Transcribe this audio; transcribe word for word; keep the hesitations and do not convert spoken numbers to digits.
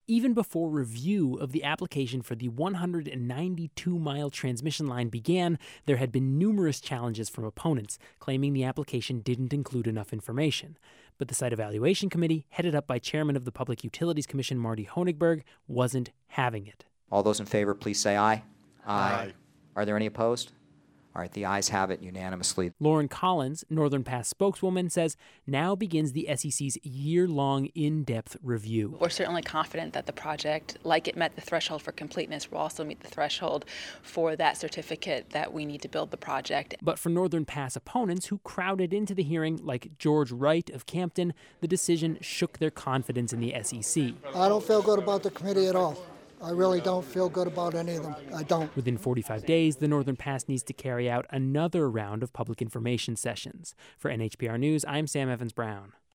Even before review of the application for the one hundred ninety-two mile transmission line began, there had been numerous challenges from opponents, claiming the application didn't include enough information. But the site evaluation committee, headed up by Chairman of the Public Utilities Commission Marty Honigberg, wasn't having it. All those in favor, please say aye. Aye. Aye. Are there any opposed? All right, the ayes have it unanimously. Lauren Collins, Northern Pass spokeswoman, says now begins the S E C's year-long in-depth review. We're certainly confident that the project, like it met the threshold for completeness, will also meet the threshold for that certificate that we need to build the project. But for Northern Pass opponents who crowded into the hearing, like George Wright of Campton, the decision shook their confidence in the S E C. I don't feel good about the committee at all. I really don't feel good about any of them. I don't. Within forty-five days, the Northern Pass needs to carry out another round of public information sessions. For N H P R News, I'm Sam Evans-Brown.